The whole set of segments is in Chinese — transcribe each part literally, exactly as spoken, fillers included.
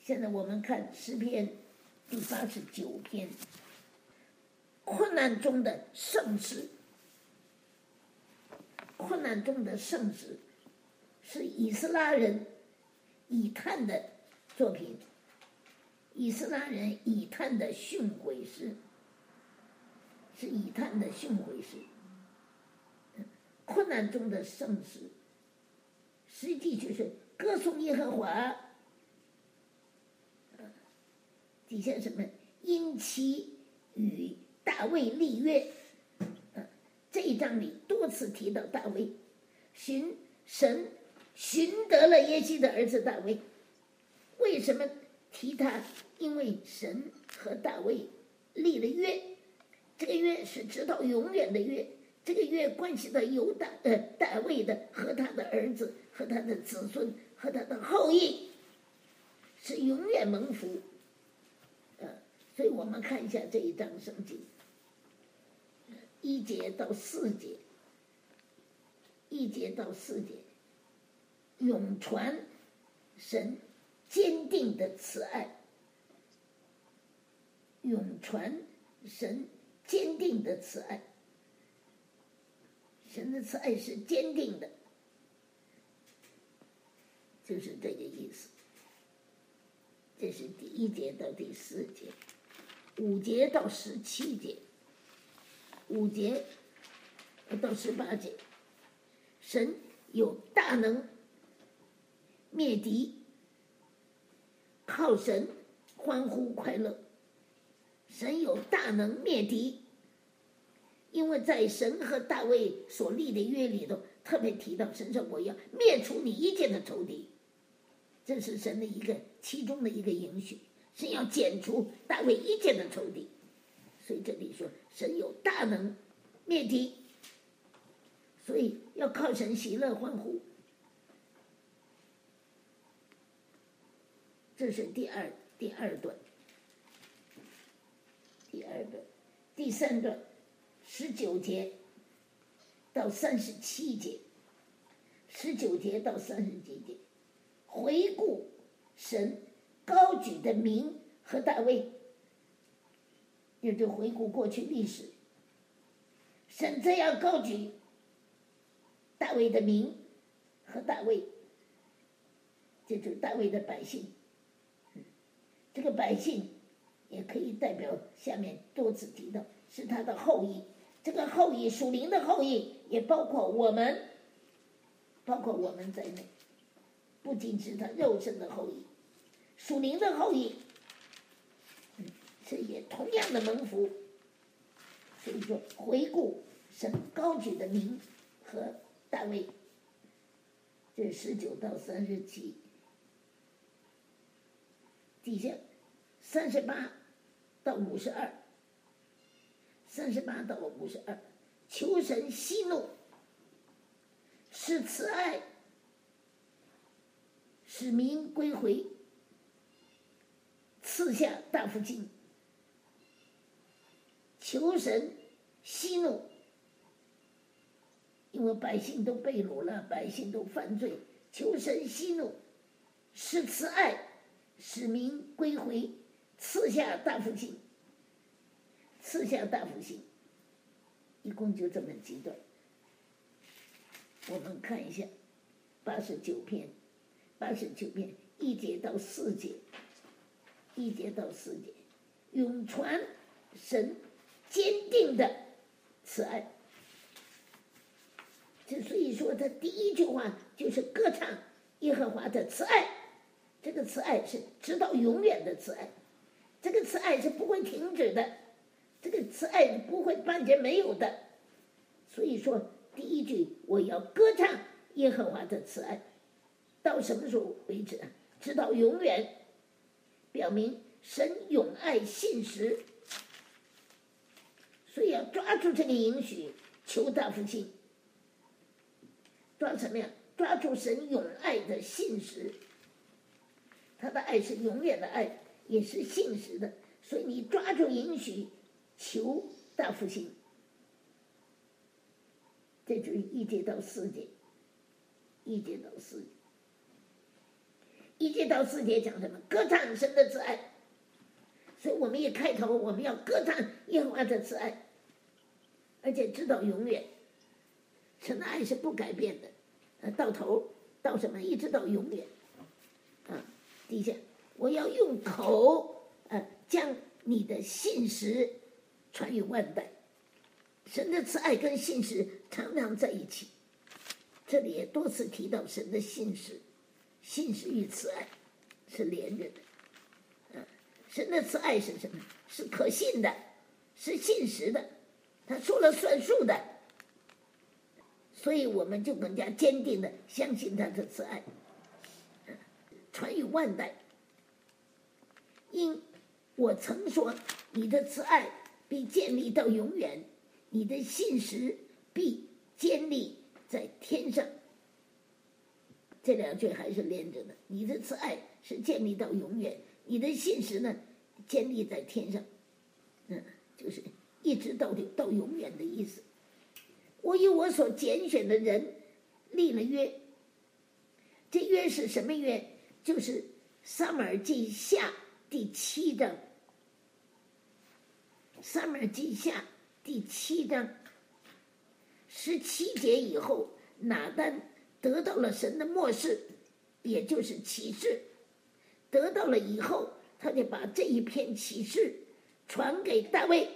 现在我们看诗篇第八十九篇，困难中的圣诗。困难中的圣诗是以斯拉人以探的作品，以斯拉人以探的训诲诗，是以探的训诲诗。困难中的圣诗，实际就是歌颂耶和华。底下什么？因其与大卫立约。这一章里多次提到大卫，寻神寻得了耶西的儿子大卫。为什么提他？因为神和大卫立了约，这个约是直到永远的约，这个约关系到犹大呃大卫的和他的儿子和他的子孙和他的后裔，是永远蒙福。呃，所以我们看一下这一章圣经。一节到四节，一节到四节，永传神坚定的慈爱，永传神坚定的慈爱，神的慈爱是坚定的，就是这个意思。这是第一节到第四节，五节到十七节。五节到十八节，神有大能灭敌，靠神欢呼快乐。神有大能灭敌，因为在神和大卫所立的约里头，特别提到神说我要灭除你一切的仇敌，这是神的一个其中的一个应许，神要剪除大卫一切的仇敌。所以这里说神有大能灭敌，所以要靠神喜乐欢呼。这是第二第二段，第二段，第三段，十九节到三十七节，十九节到三十七节，回顾神高举的名和大卫。也就回顾过去历史，神这样高举大卫的名和大卫，这就是大卫的百姓。这个百姓也可以代表下面多次提到是他的后裔，这个后裔属灵的后裔也包括我们，包括我们在内，不仅是他肉身的后裔，属灵的后裔是也同样的蒙福。所以说回顾神高举的名和大卫，这十九到三十七，底下三十八到五十二，三十八到五十二，求神息怒，使慈爱，使民归回，赐下大福金。求神息怒，因为百姓都被掳了，百姓都犯罪，求神息怒，使慈爱，使民归回，赐下大福星，赐下大福星，一共就这么几段。我们看一下八十九篇，八十九篇一节到四节，一节到四节，永传神坚定的慈爱。这所以说他第一句话就是歌唱耶和华的慈爱，这个慈爱是直到永远的慈爱，这个慈爱是不会停止的，这个慈爱不会半截没有的。所以说第一句我要歌唱耶和华的慈爱，到什么时候为止？直到永远，表明神永爱信实，所以要抓住这个应许，求大复兴。抓什么呀？抓住神永爱的信实，他的爱是永远的爱，也是信实的，所以你抓住应许，求大复兴。这就是一节到四节，一节到四节。 一节到四节讲什么？歌唱神的慈爱。所以我们一开头我们要歌唱耶和华的慈爱，而且直到永远。神的爱是不改变的，呃，到头到什么？一直到永远。啊，底下我要用口，呃，将你的信实传于万代。神的慈爱跟信实常常在一起，这里也多次提到神的信实，信实与慈爱是连着的。神的慈爱是什么？是可信的，是信实的，他说了算数的，所以我们就更加坚定的相信他的慈爱，传于万代。因我曾说，你的慈爱必建立到永远，你的信实必坚立在天上。这两句还是连着的，你的慈爱是建立到永远，你的信实呢，建立在天上，嗯，就是一直到到永远的意思。我与我所拣选的人立了约，这约是什么约？就是撒母耳记下第七章，撒母耳记下第七章十七节以后，拿单得到了神的默示，也就是启示，得到了以后，他就把这一篇启示传给大卫，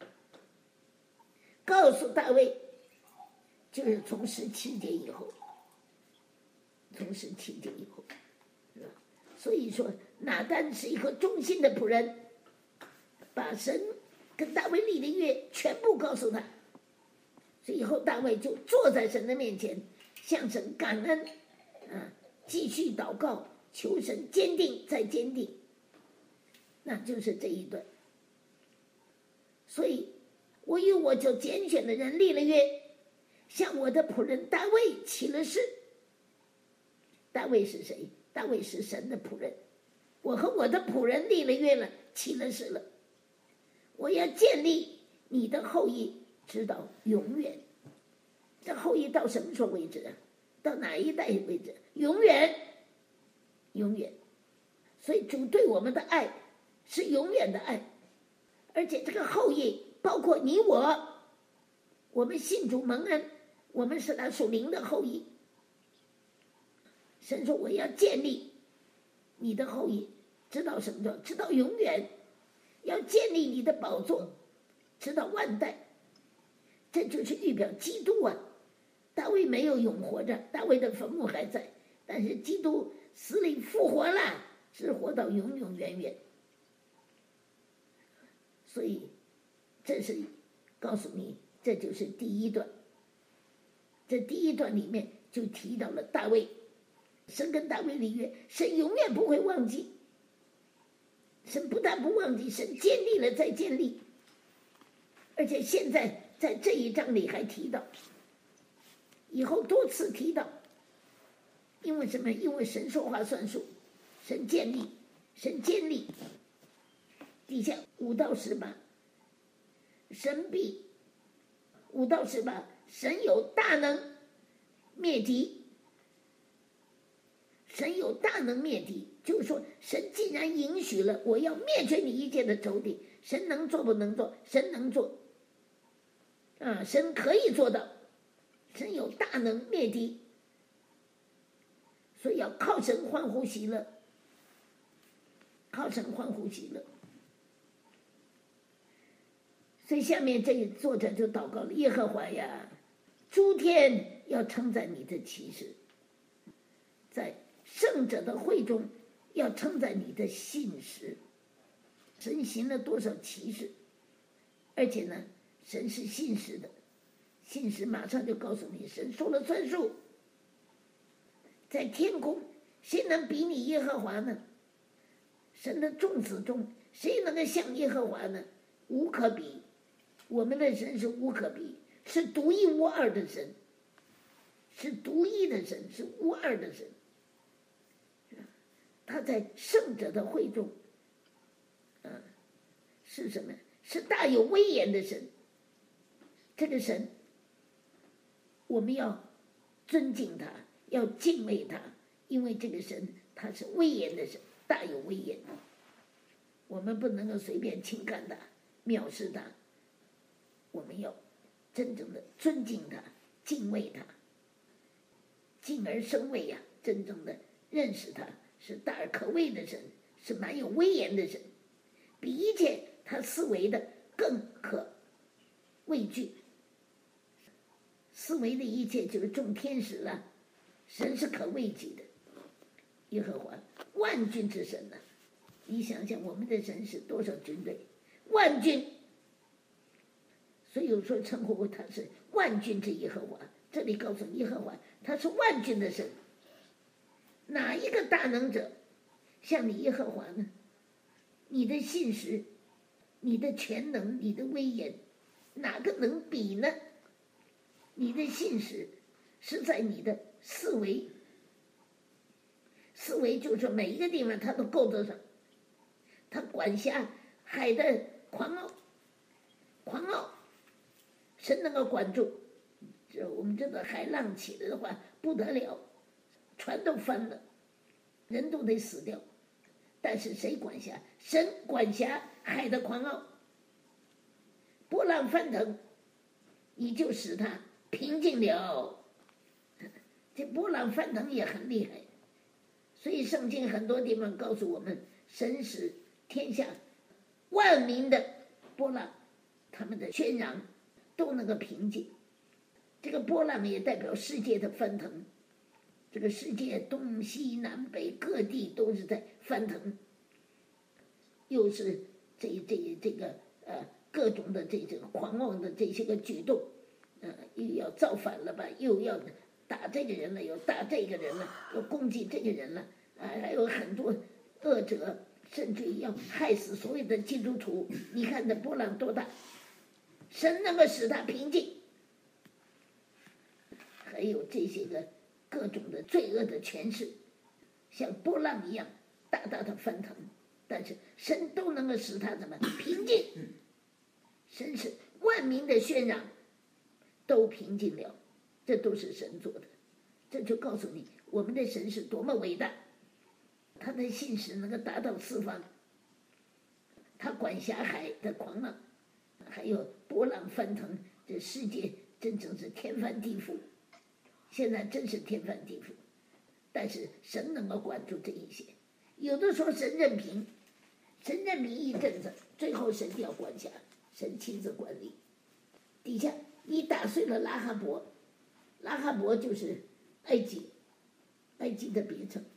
告诉大卫，就是从十七节以后，从十七节以后，所以说拿单是一个忠心的仆人，把神跟大卫立的约全部告诉他，所以以后大卫就坐在神的面前，向神感恩，啊，继续祷告，求神坚定再坚定，那就是这一段。所以我与我就拣选的人立了约，向我的仆人大卫起了誓。大卫是谁？大卫是神的仆人，我和我的仆人立了约了，起了誓了，我要建立你的后裔直到永远。这后裔到什么时候为止啊？到哪一代为止？永远，永远。所以主对我们的爱是永远的爱，而且这个后裔包括你我，我们信主蒙恩，我们是他属灵的后裔。神说我要建立你的后裔直到什么时候？直到永远，要建立你的宝座直到万代。这就是预表基督啊。大卫没有永活着，大卫的坟墓还在，但是基督死里复活了，是活到永永远远。所以这是告诉你，这就是第一段。这第一段里面就提到了大卫，神跟大卫立约，神永远不会忘记，神不但不忘记，神建立了再建立，而且现在在这一章里还提到，以后多次提到。因为什么？因为神说话算数，神建立，神坚立。底下五到十八，神必五到十八，神有大能灭敌，神有大能灭敌，就是说神既然允许了，我要灭绝你一切的仇敌，神能做不能做？神能做啊，神可以做到，神有大能灭敌，所以要靠神欢呼喜乐，靠神欢呼喜乐。所以下面这一作者就祷告了：耶和华呀，诸天要称赞你的奇事，在圣者的会中要称赞你的信实。神行了多少奇事，而且呢，神是信实的，信实马上就告诉你，神说了算数。在天空，谁能比拟耶和华呢？神的众子中，谁能够像耶和华呢？无可比。我们的神是无可比，是独一无二的神，是独一的神，是无二的神。他在圣者的会中，啊，是什么？是大有威严的神。这个神，我们要尊敬他，要敬畏他，因为这个神他是威严的神，大有威严。我们不能够随便轻看他、藐视他，我们要真正的尊敬他、敬畏他，敬而生畏呀、啊！真正的认识他是大而可畏的神，是蛮有威严的神，比一切他思维的更可畏惧。思维的一切就是众天使了，神是可畏惧的。耶和华万军之神呢、啊？你想想，我们的神是多少军队？万军。所以有时候称呼他是万军之耶和华。这里告诉耶和华，他是万军的神。哪一个大能者像你耶和华呢？你的信实，你的全能，你的威严，哪个能比呢？你的信实是在你的思维，思维就是说每一个地方他都够得上，他管辖海的狂傲，狂傲，神能够管住。这我们知道海浪起来的话不得了，船都翻了，人都得死掉。但是谁管辖？神管辖海的狂傲，波浪翻腾，你就使它平静了。这波浪翻腾也很厉害，所以圣经很多地方告诉我们，神使天下万民的波浪，他们的喧嚷都能够平静。这个波浪也代表世界的翻腾，这个世界东西南北各地都是在翻腾，又是这这这个呃各种的这这个狂妄的这些个举动，呃又要造反了吧，又要打这个人了，又打这个人了，又攻击这个人了，啊、呃、还有很多恶者，甚至要害死所有的基督徒。你看这波浪多大，神能够使它平静。还有这些个各种的罪恶的权势，像波浪一样大大的翻腾，但是神都能够使它怎么平静。神使万民的喧嚷都平静了，这都是神做的。这就告诉你我们的神是多么伟大，他的信实能够达到四方，他管辖海的狂浪，还有波浪翻腾，这世界真正是天翻地覆。现在真是天翻地覆，但是神能够管住这一些。有的时候神任凭，神任凭一阵子，最后神就要管辖，神亲自管理。底下你打碎了拉哈伯，拉哈伯就是埃及，埃及的别称。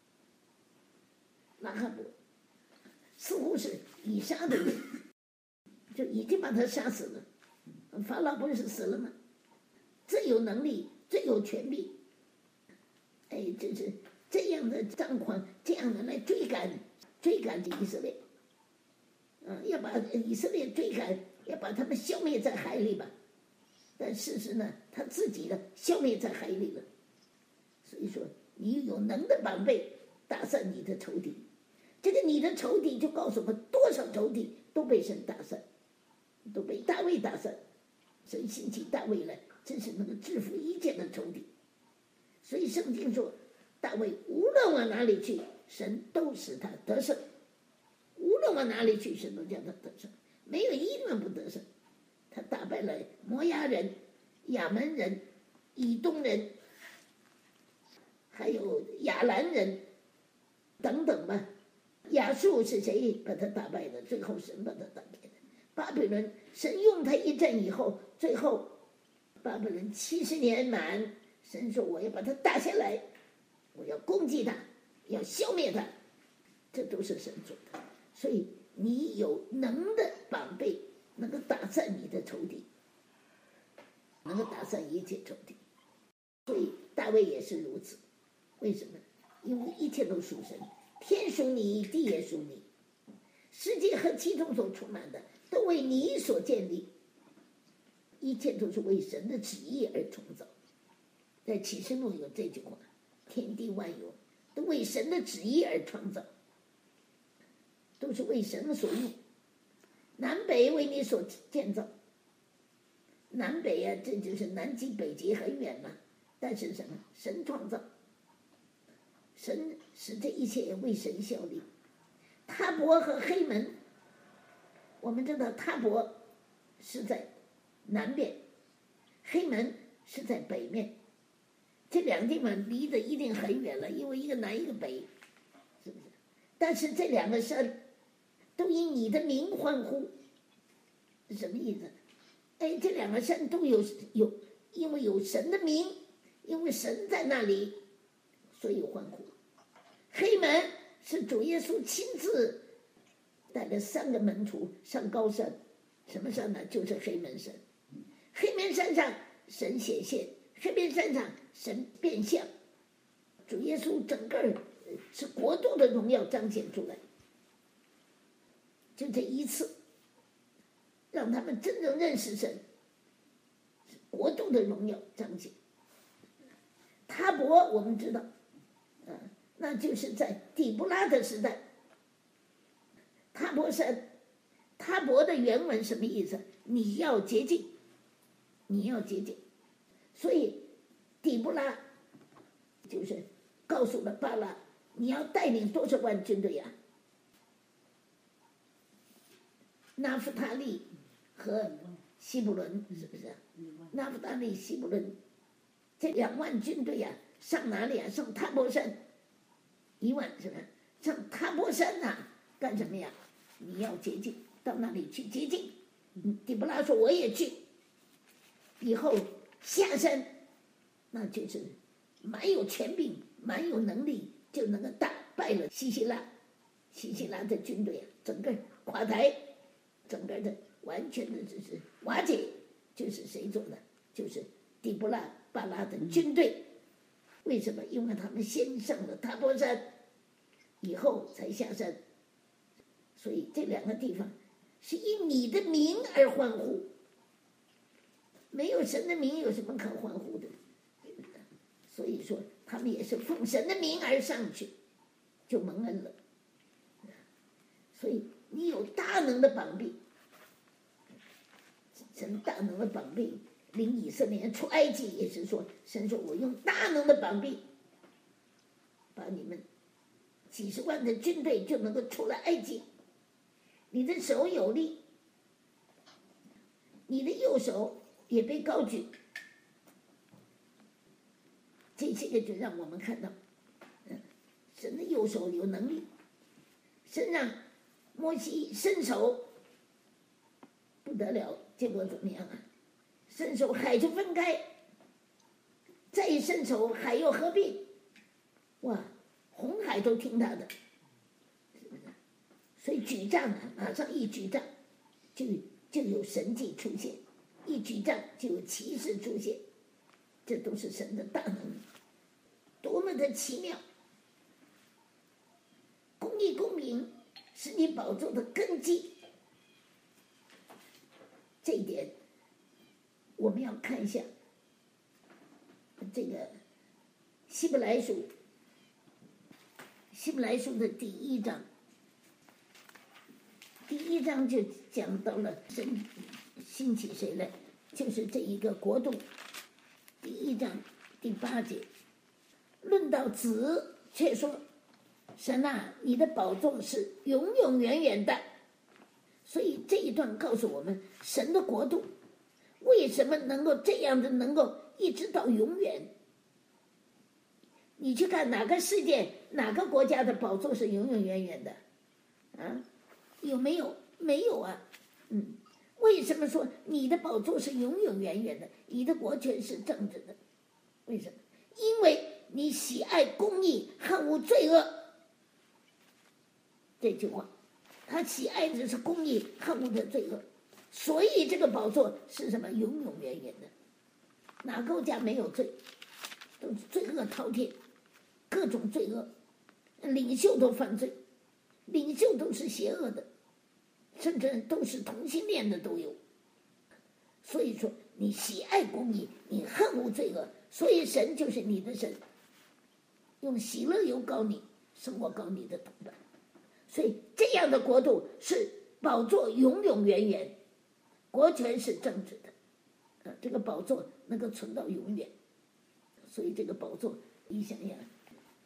拉哈伯似乎是以撒的人，就已经把他杀死了。法老不是死了吗？最有能力，最有权柄，哎，这是这样的张狂，这样的来追赶追赶着以色列，嗯，要把以色列追赶，要把他们消灭在海里吧。但事实呢，他自己呢消灭在海里了。所以说，你有能的膀臂打散你的仇敌，这个你的仇敌就告诉我们，多少仇敌都被神打散，都被大卫打散。神兴起大卫来，真是能够制服一切的仇敌。所以圣经说，大卫无论往哪里去，神都使他得胜。无论往哪里去，神都叫他得胜，没有一段不得胜。他打败了摩押人、亚门人、以东人，还有亚兰人等等吧。亚述是谁把他打败的？最后神把他打败的。巴比伦，神用他一阵以后，最后巴比伦七十年满，神说我要把他打下来，我要攻击他，要消灭他，这都是神做的。所以你有能的膀臂，能够打散你的仇敌，能够打散一切仇敌。所以大卫也是如此。为什么？因为一切都属神，天属你，地也属你，世界和其中所充满的都为你所建立，一切都是为神的旨意而创造。在启示录有这句话，天地万有都为神的旨意而创造，都是为神所用，南北为你所建造。南北啊，这就是南极北极很远嘛，但是什么？神创造， 神使这一切为神效力。他伯和黑门，我们知道他伯是在南边，黑门是在北面，这两个地方离得一定很远了，因为一个南一个北，是不是？但是这两个山都以你的名欢呼，是什么意思？哎，这两个山都有有，因为有神的名，因为神在那里，所以欢呼。黑门是主耶稣亲自带了三个门徒上高山，什么山呢？就是黑门山。黑门山上神显现，黑门山上神变相，主耶稣整个是国度的荣耀彰显出来。就这一次，让他们真正认识神，国度的荣耀彰显。他伯我们知道，嗯、呃，那就是在底布拉的时代。他伯山，他伯的原文什么意思？你要洁净，你要洁净。所以底布拉就是告诉了巴拉，你要带领多少万军队呀、啊？拿弗他利和西布伦是不是？拿弗他利、西布伦这两万军队呀、啊，上哪里啊？上塔伯山，一万是吧？上塔伯山呐、啊，干什么呀？你要洁净，到那里去洁净。底布拉说我也去。以后下山，那就是蛮有权柄、蛮有能力，就能够打败了西西拉。西西拉的军队啊，整个垮台，整个的完全的就是瓦解。就是谁做的？就是底布拉巴拉的军队。为什么？因为他们先上了塔伯山，以后才下山。所以这两个地方是以你的名而欢呼，没有神的名有什么可欢呼的？所以说他们也是奉神的名而上去，就蒙恩了。所以你有大能的膀臂，神大能的膀臂领以色列人出埃及，也是说神说我用大能的膀臂把你们几十万的军队就能够出了埃及。你的手有力，你的右手也被高举，这些个就让我们看到，嗯，神的右手有能力，神让摩西伸手，不得了，结果怎么样啊？伸手海就分开，再一伸手海又合并，哇，红海都听他的。所以举杖啊，马上一举杖，就就有神迹出现；一举杖就有奇事出现，这都是神的大能，多么的奇妙！公义公平是你宝座的根基，这一点我们要看一下这个希伯来书，希伯来书的第一章。第一章就讲到了神兴起谁来，就是这一个国度。第一章第八节，论到子，却说神啊，你的宝座是永永远远的。所以这一段告诉我们，神的国度为什么能够这样的，能够一直到永远。你去看哪个世界哪个国家的宝座是永永远远的啊？有没有？没有啊。嗯，为什么说你的宝座是永永远远的？你的国权是正直的？为什么？因为你喜爱公义，恨恶罪恶。这句话，他喜爱的是公义，恨恶的罪恶，所以这个宝座是什么？永永远远的。哪个国家没有罪？都是罪恶滔天，各种罪恶，领袖都犯罪。领袖都是邪恶的，甚至都是同性恋的都有。所以说你喜爱公义，你恨恶罪恶，所以神就是你的神，用喜乐油膏你，胜过膏你的同伴。所以这样的国度是宝座永永远远，国权是正直的，啊，这个宝座能够存到永远。所以这个宝座，你想想，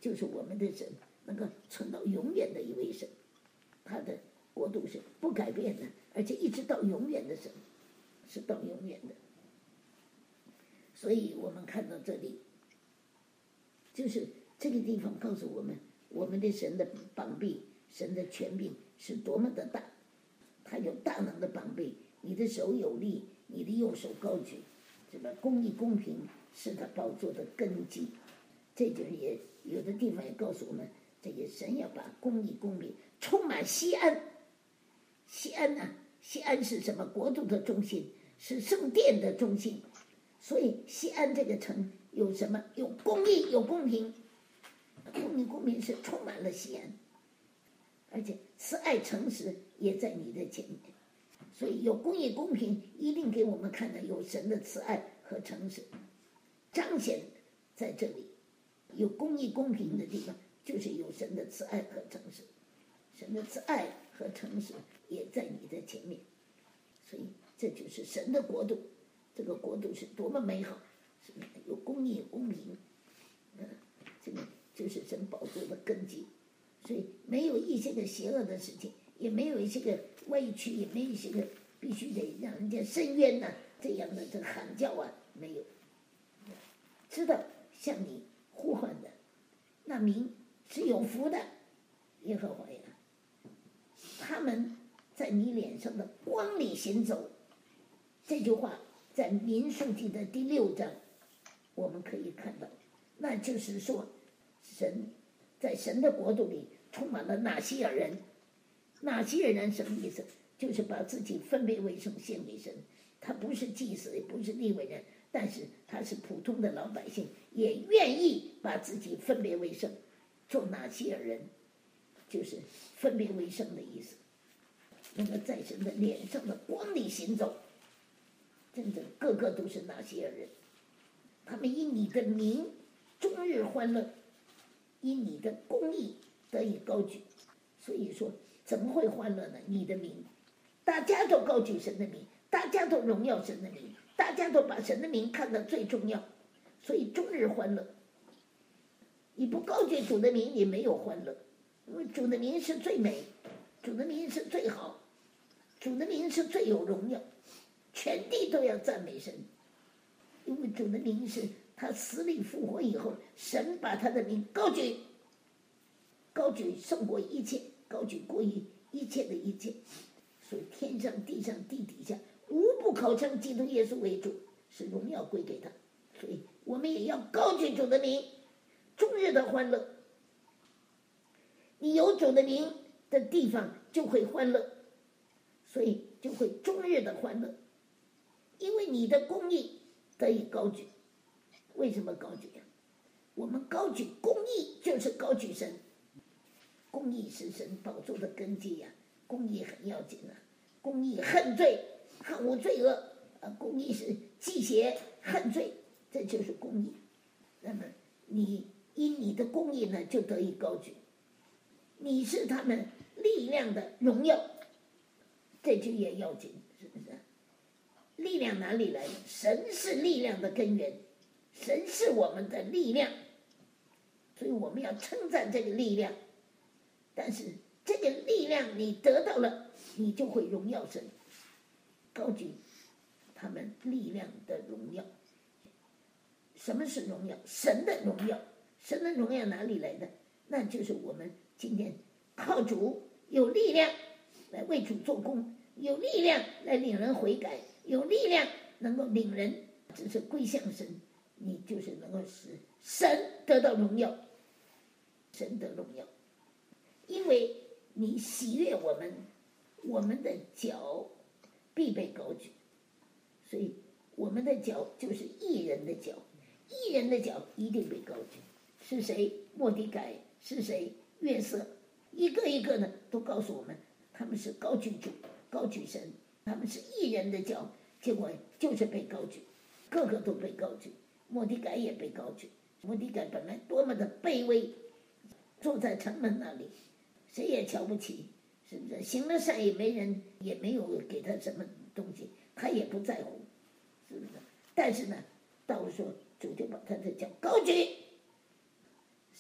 就是我们的神能够存到永远的一位神，他的国度是不改变的，而且一直到永远的神，是到永远的。所以我们看到这里，就是这个地方告诉我们，我们的神的膀臂，神的权柄是多么的大，他有大能的膀臂，你的手有力，你的右手高举，是吧？公义公平是他宝座的根基。这就是也有的地方也告诉我们，这个神要把公义公平充满西安。西安呢、啊？西安是什么？国度的中心，是圣殿的中心。所以西安这个城有什么？有公义，有公平。公义公平是充满了西安，而且慈爱诚实也在你的前面。所以有公义公平，一定给我们看到有神的慈爱和诚实彰显在这里。有公义公平的地方，就是有神的慈爱和诚实，神的慈爱和诚实也在你的前面。所以这就是神的国度，这个国度是多么美好，是有公义公平，嗯，这个就是神宝座的根基。所以没有一些个邪恶的事情，也没有一些个歪曲，也没有一些个必须得让人家伸冤呐、啊、这样的这喊叫啊，没有。知道向你呼唤的那民是有福的，耶和华呀，他们在你脸上的光里行走。这句话在民数记的第六章我们可以看到，那就是说神在神的国度里充满了纳西尔人。纳西尔人什么意思？就是把自己分别为圣献给神，他不是祭司，也不是利未人，但是他是普通的老百姓，也愿意把自己分别为圣，做纳西尔人，就是分别为圣的意思。那么在神的脸上的光里行走，真的个个都是纳西尔人，他们因你的名终日欢乐，因你的公义得以高举。所以说怎么会欢乐呢？你的名，大家都高举神的名，大家都荣耀神的名，大家都把神的名看得最重要，所以终日欢乐。你不高举主的名，你没有欢乐，因为主的名是最美，主的名是最好，主的名是最有荣耀，全地都要赞美神。因为主的名是他死里复活以后，神把他的名高举，高举胜过一切，高举过于一切的一切。所以天上地上地底下无不口称基督耶稣为主，是荣耀归给他。所以我们也要高举主的名，终日的欢乐。你有主的名的地方就会欢乐，所以就会终日的欢乐，因为你的公义得以高举。为什么高举呀？我们高举公义就是高举神，公义是神宝座的根基呀，公义很要紧啊。公义恨罪，恨无罪恶啊，公义是忌邪恨罪，这就是公义。那么你因你的公义呢，就得以高举，你是他们力量的荣耀，这就也要紧，是不是？力量哪里来的？神是力量的根源，神是我们的力量，所以我们要称赞这个力量。但是这个力量你得到了，你就会荣耀神，高举他们力量的荣耀。什么是荣耀？神的荣耀。神的荣耀哪里来的？那就是我们今天靠主有力量来为主做工，有力量来领人悔改，有力量能够领人只是归向神，你就是能够使神得到荣耀，神得荣耀。因为你喜悦我们，我们的脚必被高举，所以我们的脚就是义人的脚，义人的脚一定被高举。是谁？末底改，是谁？约瑟，一个一个呢都告诉我们，他们是高举主，高举神，他们是义人的脚，结果就是被高举，个个都被高举。末底改也被高举，末底改本来多么的卑微，坐在城门那里，谁也瞧不起，是不是？行了善也没人，也没有给他什么东西，他也不在乎，是不是？但是呢，到时候主就把他的脚高举，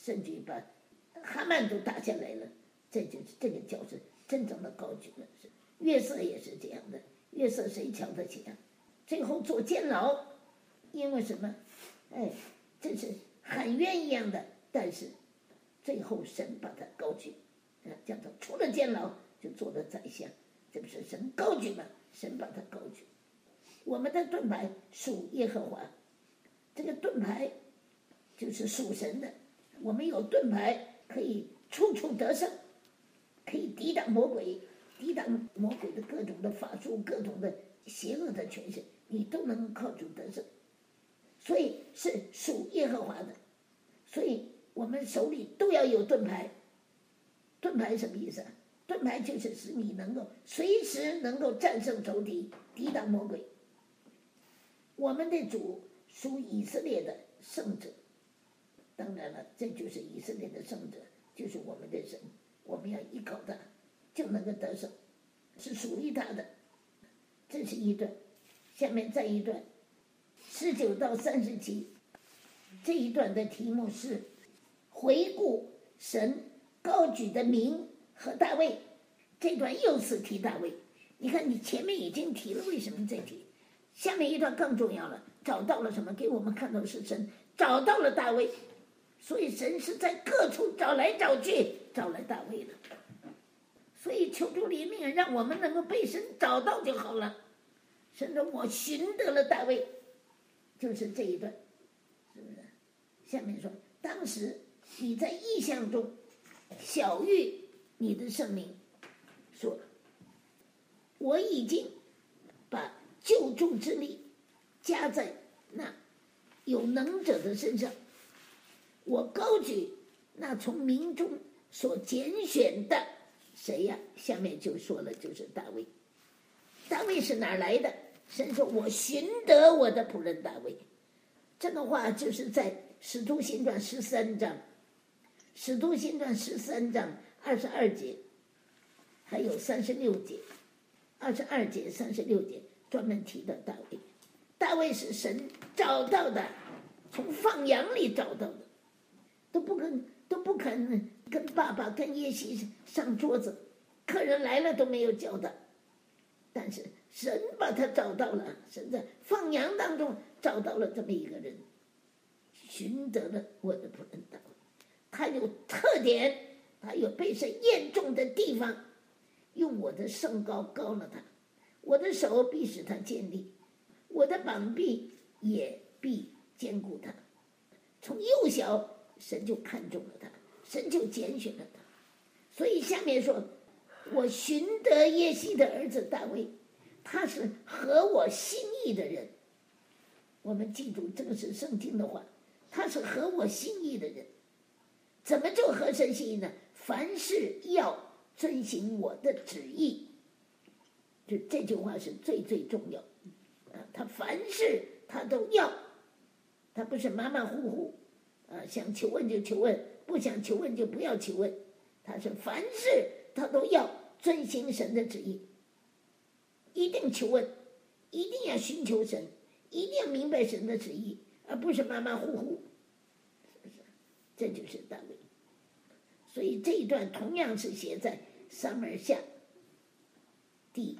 甚至把哈曼都打下来了，这就是这个叫是真正的高举了。约瑟也是这样的，约瑟谁瞧得起啊？最后坐监牢，因为什么？哎，这是喊冤一样的，但是最后神把他高举，啊，叫他出了监牢就做了宰相，这不是神高举吗？神把他高举。我们的盾牌属耶和华，这个盾牌就是属神的。我们有盾牌可以处处得胜，可以抵挡魔鬼，抵挡魔鬼的各种的法术，各种的邪恶的权势，你都能靠主得胜。所以是属耶和华的，所以我们手里都要有盾牌。盾牌什么意思啊？盾牌就是使你能够随时能够战胜仇敌，抵挡魔鬼。我们的主属以色列的圣者，当然了，这就是以色列的圣者，就是我们的神，我们要依靠他，就能够得胜，是属于他的。这是一段，下面再一段，十九到三十七，这一段的题目是回顾神高举的名和大卫。这段又是提大卫，你看你前面已经提了，为什么再提？下面一段更重要了，找到了什么？给我们看到是神找到了大卫，所以神是在各处找来找去，找来大卫的。所以求主怜悯，让我们能够被神找到就好了。神说我寻得了大卫，就是这一段，是不是？下面说，当时你在异象中晓谕你的圣名，说我已经把救助之力加在那有能者的身上，我高举那从民中所拣选的谁呀？下面就说了，就是大卫。大卫是哪儿来的？神说我寻得我的仆人大卫。这个话就是在使徒行传十三章，使徒行传十三章二十二节，还有三十六节，二十二节、三十六节专门提到大卫。大卫是神找到的，从放羊里找到的，都不肯都不肯跟爸爸跟耶西上桌子，客人来了都没有叫他，但是神把他找到了，神在放羊当中找到了这么一个人，寻得了我的仆人大卫。他有特点，他有被神验中的地方，用我的圣膏膏了他，我的手必使他坚立，我的膀臂也必坚固他。从幼小神就看中了他，神就拣选了他。所以下面说，我寻得耶西的儿子大卫，他是合我心意的人。我们记住，这个是圣经的话，他是合我心意的人。怎么就合神心意呢？凡事要遵行我的旨意，就这句话是最最重要啊！他凡事他都要，他不是马马虎虎啊，想求问就求问，不想求问就不要求问。他是凡事他都要遵行神的旨意，一定求问，一定要寻求神，一定要明白神的旨意，而不是马马虎虎。是不是？这就是大卫。所以这一段同样是写在撒母耳下第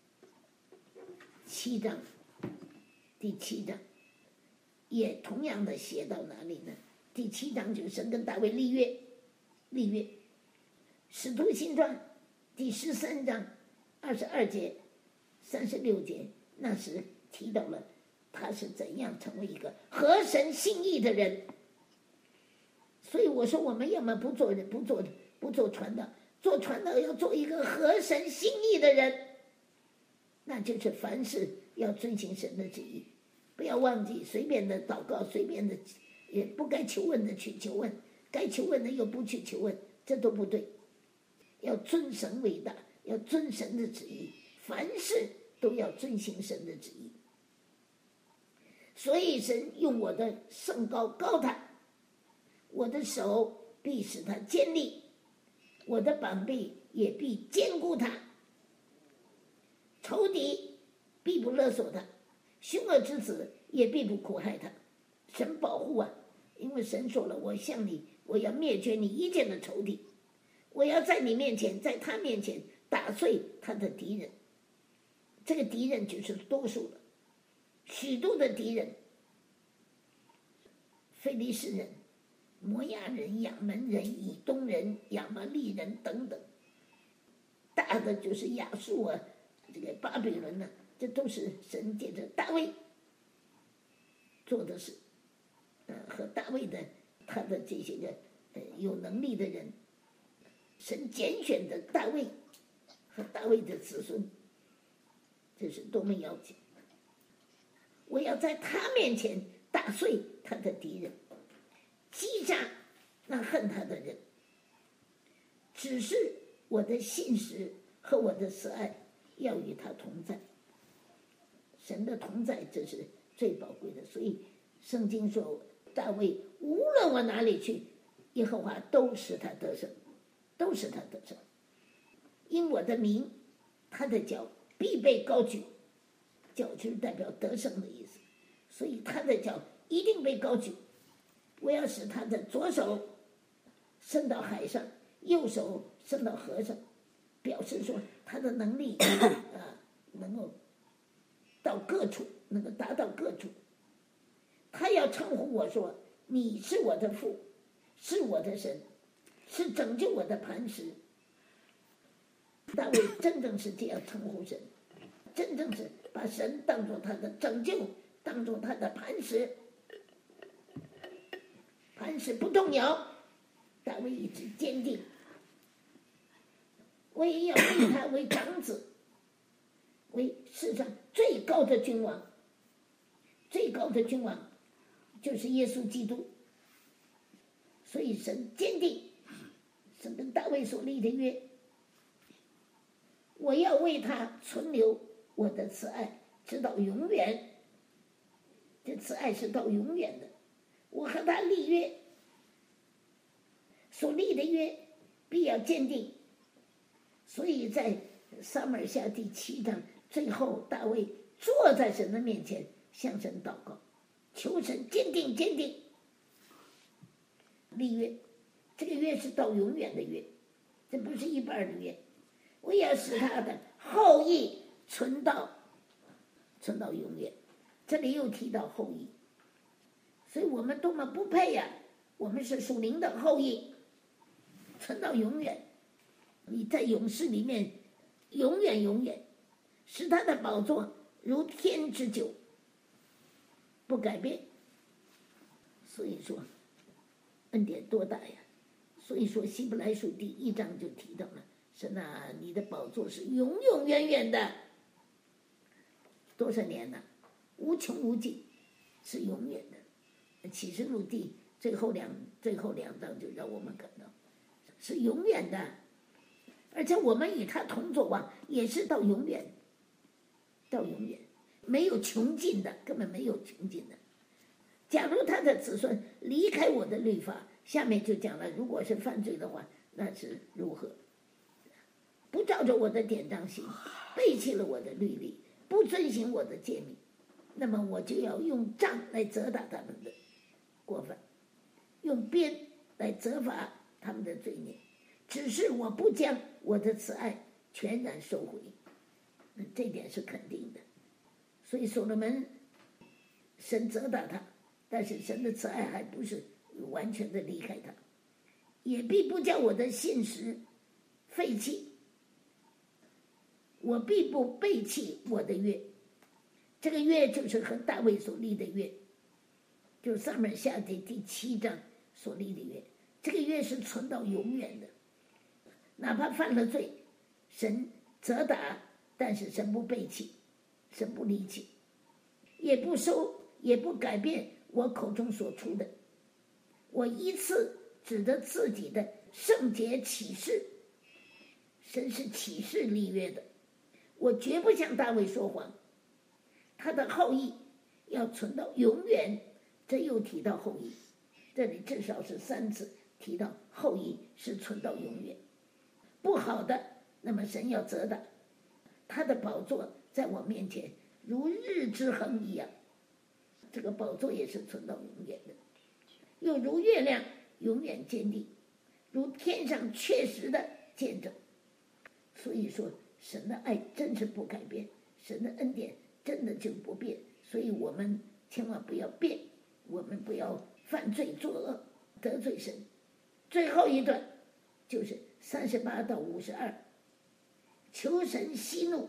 七章，第七章也同样的写到哪里呢？第七章就是神跟大卫立约，立约。使徒行传第十三章二十二节、三十六节，那时提到了他是怎样成为一个合神心意的人。所以我说，我们要么不做人，不做不做传道，做传道要做一个合神心意的人，那就是凡事要遵行神的旨意，不要忘记随便的祷告，随便的也不该求问的去求问，该求问的又不去求问，这都不对。要尊神为大，要遵神的旨意，凡事都要遵行神的旨意。所以神用我的圣膏膏他，我的手必使他坚立，我的膀臂也必坚固他，仇敌必不勒索他，凶恶之子也必不苦害他。神保护啊，因为神说了，我向你， 我要灭绝你一切的仇敌，我要在你面前，在他面前打碎他的敌人。这个敌人就是多数了，许多的敌人，非利士人、摩押人、亚门人、以东人、亚玛利人等等，大的就是亚述啊，这个巴比伦呢、啊，这都是神借着大卫做的事，呃，和大卫的他的这些个呃有能力的人，神拣选的大卫和大卫的子孙，这是多么要紧！我要在他面前打碎他的敌人，击杀那恨他的人。只是我的信实和我的慈爱要与他同在。神的同在，这是最宝贵的。所以圣经说，大卫无论往哪里去，耶和华都使他得胜，都使他得胜。因我的名，他的脚必被高举，脚就是代表得胜的意思，所以他的脚一定被高举。我要使他的左手伸到海上，右手伸到河上，表示说他的能力啊，能够到各处，能够达到各处。他要称呼我说，你是我的父，是我的神，是拯救我的磐石。大卫真正是这样称呼神，真正是把神当作他的拯救，当作他的磐石，磐石不动摇。大卫一直坚定，我也要立他为长子，为世上最高的君王。最高的君王就是耶稣基督。所以神坚定，神跟大卫所立的约，我要为他存留我的慈爱，直到永远。这慈爱是到永远的。我和他立约，所立的约必要坚定。所以在撒母耳下第七章最后，大卫坐在神的面前向神祷告，求神坚定坚定立约。这个约是到永远的约，这不是一半的约。我要使他的后裔存到存到永远。这里又提到后裔，所以我们多么不配呀、啊！我们是属灵的后裔，存到永远。你在勇士里面永远永远，使他的宝座如天之久，不改变。所以说恩典多大呀！所以说希伯来书第一章就提到了，神啊，你的宝座是永永远远的，多少年了？无穷无尽，是永远的。启示录第最后两最后两章就让我们感到是永远的，而且我们与他同作王，也是到永远，到永远，没有穷尽的，根本没有穷尽的。假如他的子孙离开我的律法，下面就讲了，如果是犯罪的话，那是如何？不照着我的典章行，背弃了我的律例，不遵行我的诫命，那么我就要用杖来责打他们的过犯，用鞭来责罚他们的罪孽。只是我不将我的慈爱全然收回，这点是肯定的。所以所罗门神责打他，但是神的慈爱还不是完全的离开他，也必不叫我的信实废弃，我必不背弃我的约。这个约就是和大卫所立的约，就是撒母耳下第第七章所立的约。这个约是存到永远的，哪怕犯了罪，神责打，但是神不背弃，神不离弃，也不收，也不改变我口中所出的。我依次指着自己的圣洁启示，神是启示立约的，我绝不向大卫说谎，他的后裔要存到永远。这又提到后裔，这里至少是三次提到后裔是存到永远。不好的，那么神要责打，他的宝座在我面前如日之恒一样，这个宝座也是存到永远的，又如月亮永远坚定，如天上确实的见证。所以说，神的爱真是不改变，神的恩典真的就不变。所以我们千万不要变，我们不要犯罪作恶，得罪神。最后一段就是三十八到五十二，求神息怒，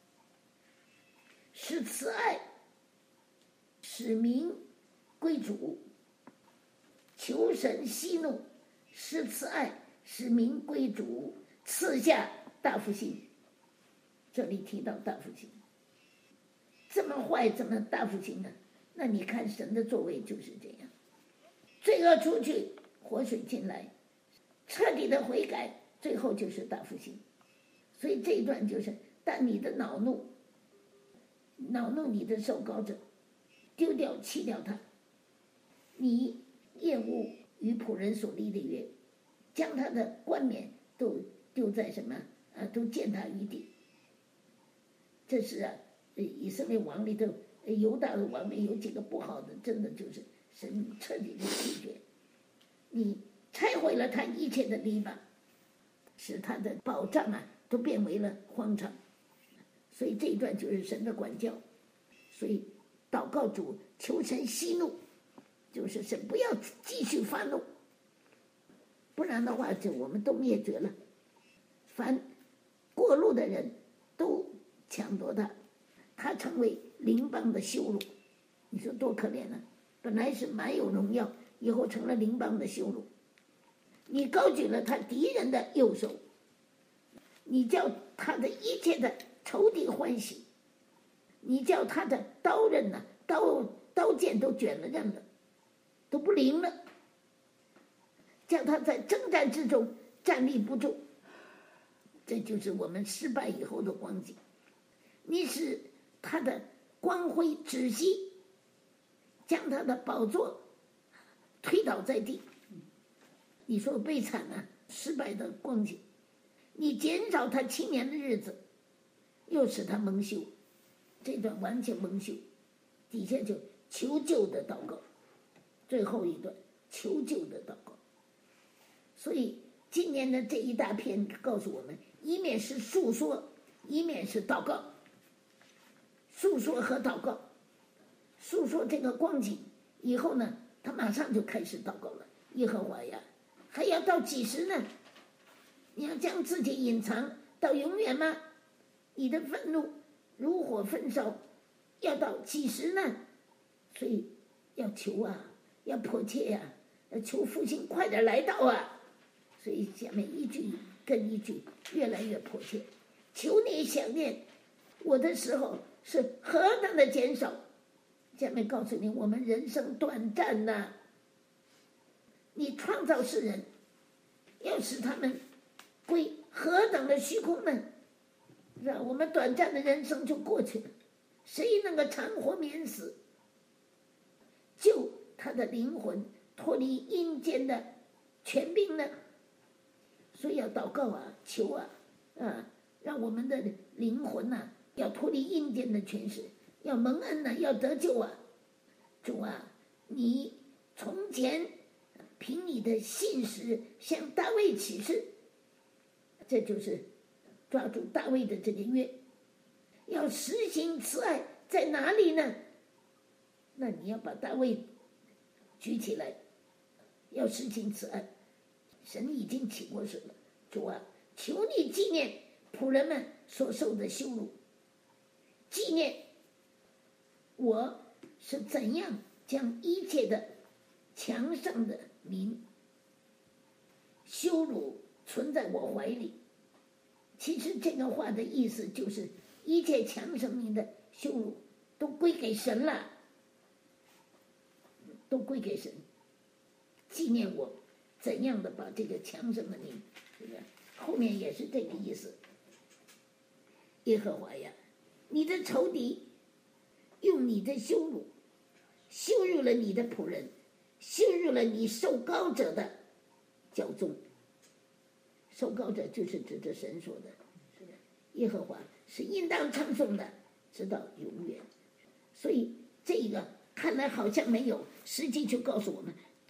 使慈爱，使民归主。求神息怒，使慈爱，使民归主，赐下大复兴。这里提到大复兴，这么坏怎么大复兴呢？那你看神的作为就是这样，罪恶出去，活水进来，彻底的悔改，最后就是大复兴。所以这一段就是，但你的恼怒，恼怒你的受膏者，丢掉弃掉他，你厌恶与仆人所立的约，将他的冠冕都丢在什么啊？都践踏于地。这是啊，以色列王里头，犹大的王里有几个不好的，真的就是神彻底的弃绝。你拆毁了他一切的篱笆，使他的保障啊都变为了荒场。所以这一段就是神的管教。所以祷告主，求神息怒，就是神不要继续发怒，不然的话就我们都灭绝了。凡过路的人都抢夺他，他成为邻邦的羞辱。你说多可怜呢？本来是蛮有荣耀，以后成了邻邦的羞辱。你高举了他敌人的右手，你叫他的一切的仇敌欢喜，你叫他的刀刃呢、啊，刀刀剑都卷了刃了，都不灵了，叫他在征战之中站立不住。这就是我们失败以后的光景。你使他的光辉止息，将他的宝座推倒在地。你说悲惨啊，失败的光景。你减少他七年的日子，又使他蒙羞。这段完全蒙羞，底下就求救的祷告，最后一段求救的祷告。所以今年的这一大篇告诉我们，一面是诉说，一面是祷告。诉说和祷告，诉说这个光景以后呢，他马上就开始祷告了。耶和华呀，还要到几时呢？你要将自己隐藏到永远吗？你的愤怒如火焚烧，要到几时呢？所以要求啊，要迫切呀、啊，要求复兴快点来到啊！所以下面一句跟一句越来越迫切，求你想念我的时候是何等的减少。下面告诉你，我们人生短暂呐、啊，你创造世人，要使他们归何等的虚空呢？让我们短暂的人生就过去了，谁能够长活免死，救他的灵魂脱离阴间的权柄呢？所以要祷告啊，求啊，啊，让我们的灵魂呐、啊，要脱离阴间的权势，要蒙恩呐、啊，要得救啊！主啊，你从前凭你的信实向大卫起誓，这就是抓住大卫的这个约，要实行慈爱在哪里呢？那你要把大卫举起来，要实行慈爱。神已经起过誓了，主啊，求你纪念仆人们所受的羞辱，纪念我是怎样将一切的强盛的民羞辱存在我怀里。其实这个话的意思就是，一切强盛民的羞辱都归给神了，都归给神。纪念我怎样的把这个强盛的民，这个后面也是这个意思。耶和华呀，你的仇敌用你的羞辱羞辱了你的仆人，羞辱了你受膏者的教宗。受膏者就是指着神说的，是的，耶和华是应当称颂的，直到永远。所以这个看来好像没有，实际就告诉我们，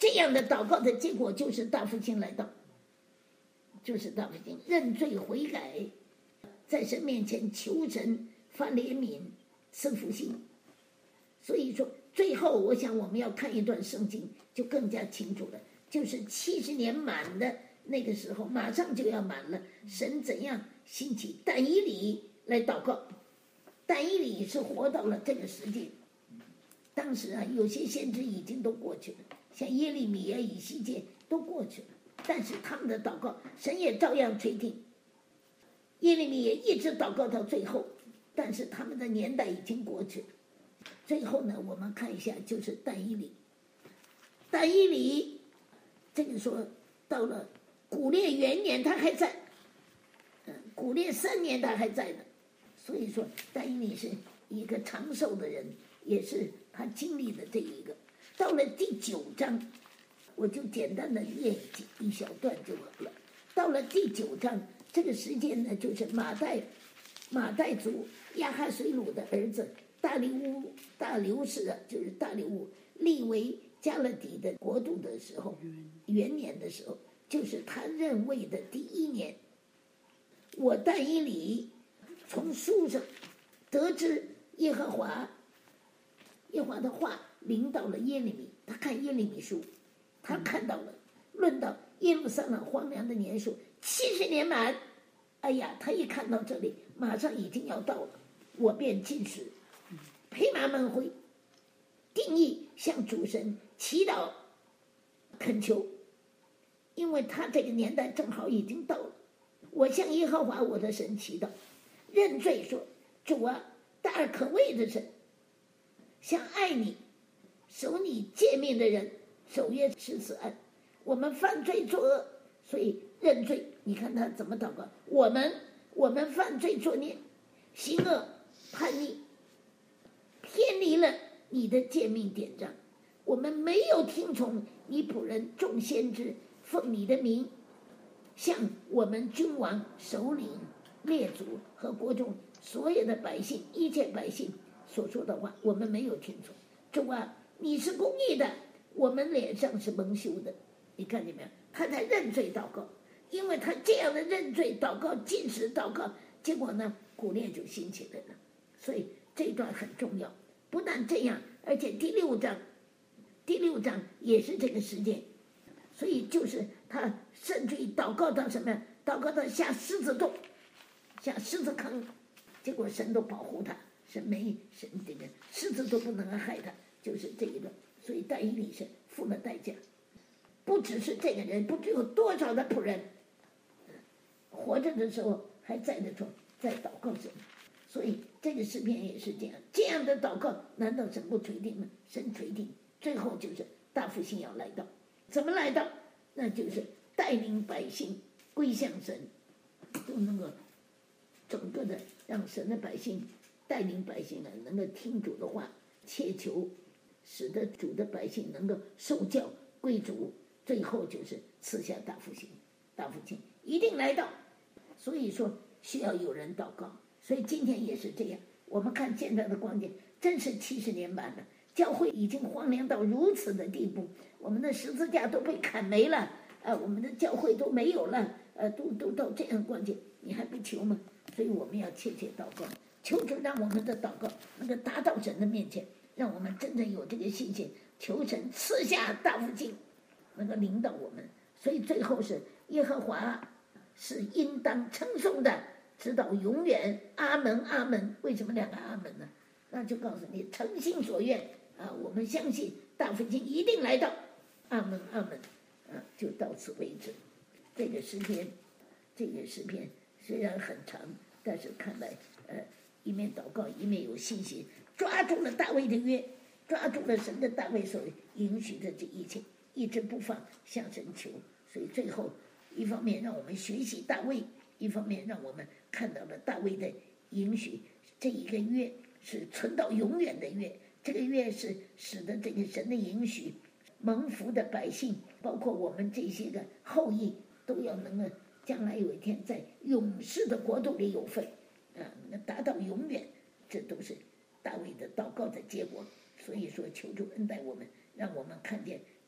这样的祷告的结果就是大复兴来到，就是大复兴，认罪悔改，在神面前求神发怜悯，赐复兴。所以说最后我想我们要看一段圣经就更加清楚了，就是七十年满的那个时候，马上就要满了，神怎样兴起但以理来祷告。但以理是活到了这个时间，当时啊有些先知已经都过去了，像耶利米啊以西结都过去了，但是他们的祷告神也照样垂听，耶利米也一直祷告到最后，但是他们的年代已经过去了。最后呢我们看一下就是但以理，但以理这个说到了古列元年他还在，嗯，古列三年他还在呢，所以说但以理是一个长寿的人，也是他经历的这一个。到了第九章我就简单的念一小段就好了。到了第九章这个时间呢，就是马代马代族亚哈水鲁的儿子大利乌大流士啊，就是大利乌立为加勒底的国度的时候，元年的时候，就是他任位的第一年。我但以理从书上得知耶和华耶和华的话临到了耶利米，他看耶利米书，他看到了论到耶路撒冷荒凉的年数七十年满。哎呀，他一看到这里马上已经要到了，我便进食，披麻蒙灰，定义向主神祈祷恳求，因为他这个年代正好已经到了。我向耶和华我的神祈祷，认罪说，主啊，大而可畏的神，像爱你守你诫命的人守约施慈爱，我们犯罪作恶，所以认罪。你看他怎么祷告，我们我们犯罪作孽，行恶叛逆，偏离了你的诫命典章，我们没有听从你仆人众先知奉你的名向我们君王首领列祖和国中所有的百姓一切百姓所说的话，我们没有听从。主啊，你是公义的，我们脸上是蒙羞的。你看见没有，他在认罪祷告，因为他这样的认罪祷告禁食祷告，结果呢古列就兴起来了。所以这一段很重要。不但这样，而且第六章第六章也是这个时间，所以就是他甚至于祷告到什么呀，祷告到下狮子洞，下狮子坑，结果神都保护他，神没神这个狮子都不能害他，就是这一段。所以但以理是付了代价，不只是这个人，不知有多少的仆人活着的时候还在的时候在祷告神。所以这个诗篇也是这样，这样的祷告难道神不垂听吗？神垂听，最后就是大复兴要来到。怎么来到？那就是带领百姓归向神，就能够整个的让神的百姓带领百姓呢，能够听主的话，切求使得主的百姓能够受教归主，最后就是赐下大复兴。大复兴一定来到，所以说需要有人祷告。所以今天也是这样，我们看现在的光景真是七十年满了，教会已经荒凉到如此的地步，我们的十字架都被砍没了，呃，我们的教会都没有了，呃，都都到这样光景，你还不求吗？所以我们要切切祷告，求主让我们的祷告能够达到神的面前，让我们真正有这个信心，求神赐下大复兴，能够领导我们。所以最后是耶和华是应当称颂的，直到永远，阿门阿门。为什么两个阿门呢？那就告诉你诚心所愿啊，我们相信大复兴一定来到，阿门阿门啊，就到此为止。这个诗篇，这个诗篇虽然很长，但是看来呃一面祷告一面有信心，抓住了大卫的约，抓住了神的大卫所允许的这一切，一直不放，向神求。所以最后一方面让我们学习大卫，一方面让我们看到了大卫的允许，这一个约是存到永远的约，这个约是使得这个神的允许蒙福的百姓，包括我们这些个后裔，都要能够将来有一天在永世的国度里有份啊，能达到永远，这都是大卫的祷告的结果。所以说求主恩待我们，让我们看见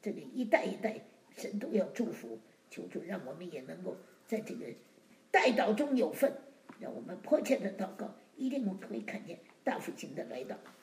这个一代一代神都要祝福，求主让我们也能够在这个代祷中有份，让我们迫切的祷告，一定会看见大复兴的来到。